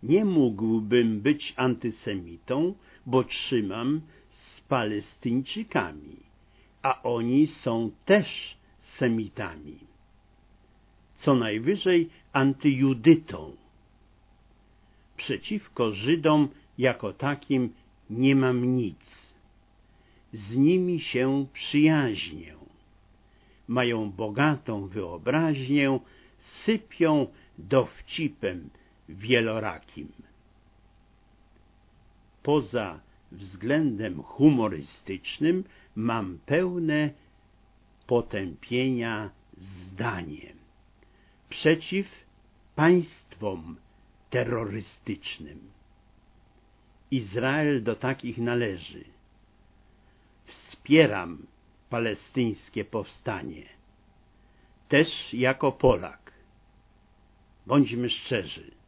nie mógłbym być antysemitą, bo trzymam z Palestyńczykami, a oni są też semitami. Co najwyżej antyjudytą. Przeciwko Żydom jako takim nie mam nic. Z nimi się przyjaźnię. Mają bogatą wyobraźnię, sypią dowcipem wielorakim. Poza względem humorystycznym mam pełne potępienia zdanie przeciw państwom terrorystycznym. Izrael do takich należy. Wspieram palestyńskie powstanie. Też jako Polak. Bądźmy szczerzy.